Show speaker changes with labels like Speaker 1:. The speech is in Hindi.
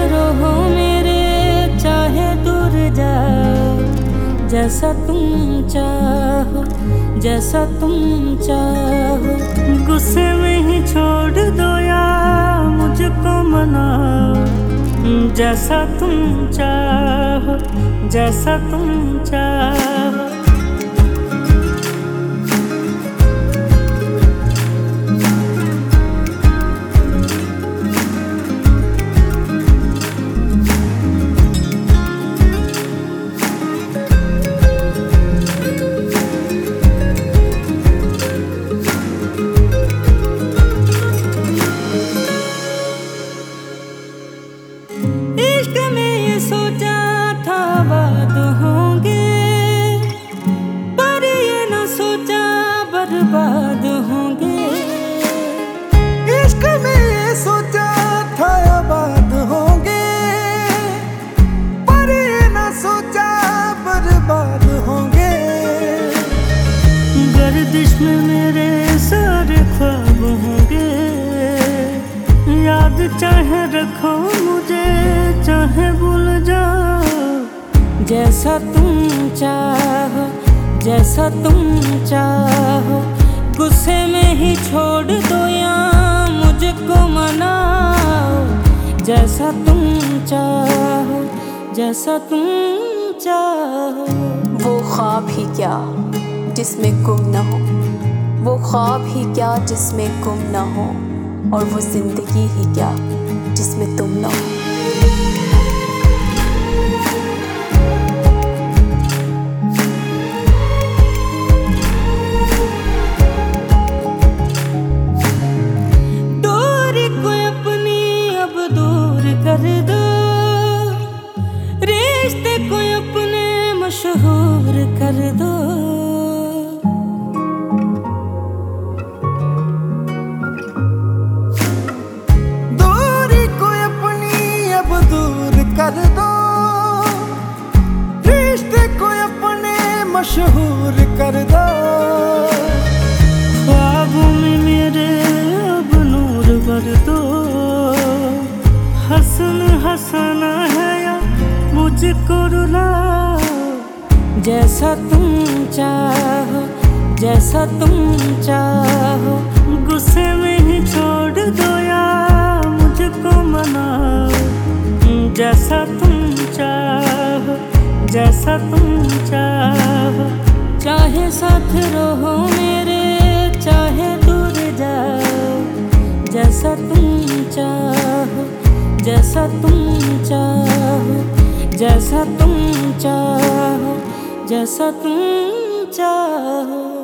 Speaker 1: रहो मेरे, चाहे दूर जाओ, जैसा तुम चाहो, जैसा तुम चाहो। गुस्से में ही छोड़ दो या मुझको मनाओ, जैसा तुम चाहो, जैसा तुम चाहो। इश्क में ये सोचा था बात होंगे, पर ये न सोचा बर्बाद होंगे।
Speaker 2: इश्क में ये सोचा था आबाद होंगे, पर ये न सोचा बर्बाद होंगे।
Speaker 1: गर्दिश में मेरे सारे ख्वाब होंगे, याद चाहे रखो मुझे, चाहे भूल जाओ, जैसा तुम चाहो, जैसा तुम चाहो। गुस्से में ही छोड़ दो या मुझको मनाओ, जैसा तुम चाहो, जैसा तुम चाहो।
Speaker 3: वो ख्वाब ही क्या जिसमें गुम न हो, वो ख्वाब ही क्या जिसमें गुम न हो, और वो जिंदगी ही क्या जिसमें तुम न हो।
Speaker 1: दूरी को अपनी अब दूर कर दो, रिश्ते को अपने मशहूर कर दो।
Speaker 2: कर दो रिश्ते को अपने मशहूर कर दो।
Speaker 1: ख्वाबों में मेरे अब नूर भर दो, हसन हंसना है या मुझको रुलाओ, जैसा तुम चाहो, जैसा तुम चाहो। गुस्से में ही छोड़ दो या मुझको मनाओ, जैसा तुम चाहो, जैसा तुम चाहो। चाहे साथ रहो मेरे, चाहे दूर जाओ, जैसा तुम चाहो, जैसा तुम चाहो, जैसा तुम चाहो, जैसा तुम चाहो।